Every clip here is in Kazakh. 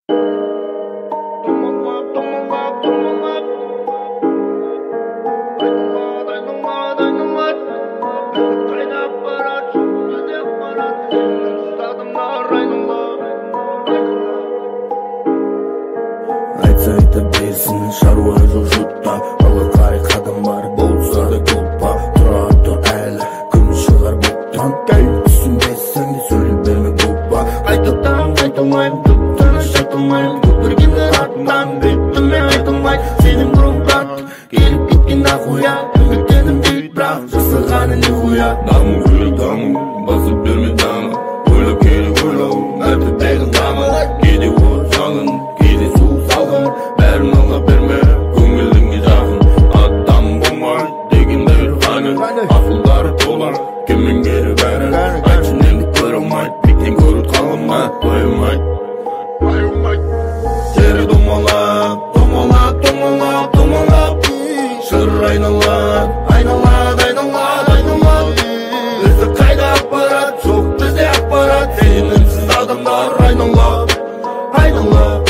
Айтса айта берсін, шаруа жоқ жұтта. Ала қарай қадам бар, болса да көппа. Тұра тұр әлі, күн шығар бұқтан. Түсінбесің де сөйлей берме көппа. Айтатам, айтылмайым, түп-тыныш айтылмайым. Көпіргендер артынан беттіме айтылмайды. Сенің бұрын брат, келіп кеткен нахуя. Үміттенім дейді бірақ, жасағаны не хуя. Даму күлі даму, басып берме дамы. Ойлап керек ойлау, мәртебегін дамы. Кейде от жалын, кейде су салғын. Бәрін ала берме, көңіліңе жақын. Адам болмай дегендер ғаны. Ақылдары толар, кіммен кері бәрі. Айтшын енді көре алмайды, бектен көріп қалыма. Байымайды тері домалап, домалап, домалап, домалап. Шыр айналады, айналады, айналады, айналады. Бізді қайда апарат, жоқ бізде апарат. Сенімсіз адамдар айналады, айналады.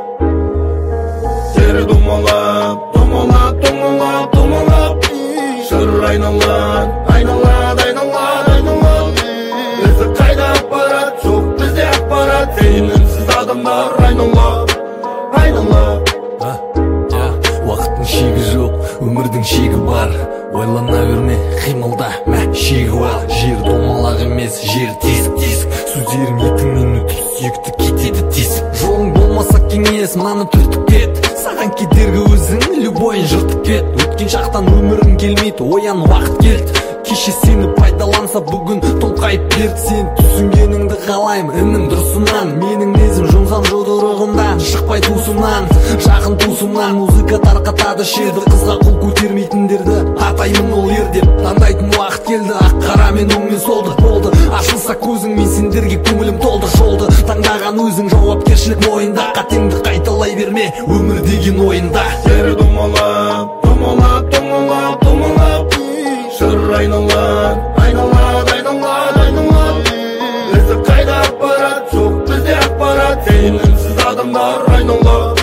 Тері домалап, домалап, домалап, домалап. Шыр айналады, айналады, айналады, айналады. Бізді қайда апарат, жоқ бізде апарат. Сенімсіз адамдар айналады, айналады. Уақыттың шегі жоқ, өмірдің шегі бар. Ойлана берме, қимылда мә шегі бар. Жер домалақ емес, жер тесік. Сөздерім етіңнен өтіп сүйікті кетеді тесіп. Жолың болмаса кеңес, мынаны түртіп кет. Саған кедергі өзің, любойын жыртып кет. Өткен шақтан өмірің келмейді, оян уақыт келді. Кеше сені пайдаланса бүгін тоңқайып берді. Сен түсінгеніңді қалаймын, інім дұрысынан. Менің незім жұмсам жұдырығымдан, шықпай туысымнан, жақын туысымнан. Музыка тарқатады шерді, қызға қол көтермейтіндерді атаймын ол ер деп. Таңдайтын уақыт келді, ақ қара мен оң мен солды. Болды, ашылса көзің, мен сендерге көңілім толды. Жолды таңдаған өзің, жауапкершілік мойында. Қатеңді қайталай берме, өмір деген ойында. Тері домалап, домалап, домалап, домалап. Шыр айналады, айналады, айналады, айналады. Бізді қайда апарат, жоқ бізде апарат. Сенімсіз адамдар айналады.